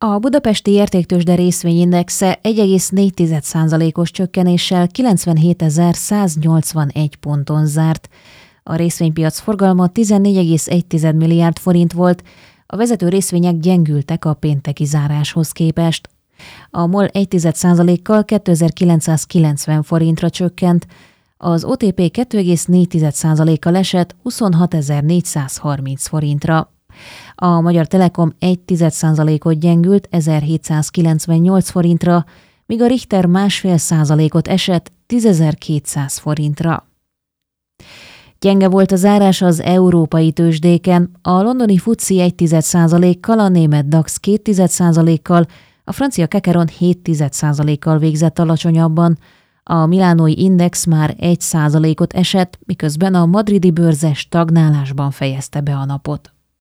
A budapesti értéktőzsde részvényindexe 1,4%-os csökkenéssel 97.181 ponton zárt. A részvénypiac forgalma 14,1 milliárd forint volt, a vezető részvények gyengültek a pénteki záráshoz képest. A MOL 1,1%-kal 2990 forintra csökkent, az OTP 2,4%-kal esett 26.430 forintra. A Magyar Telekom 1,1%-ot gyengült 1798 forintra, míg a Richter 1,5%-ot esett 10.200 forintra. Gyenge volt a zárás az európai tőzsdéken, a londoni FTSE 1,1%-kal, a német DAX 2,1%-kal, a francia Kekeron 0,7%-kal végzett alacsonyabban, a milánói index már 1%-ot esett, miközben a madridi bőrze stagnálásban fejezte be a napot.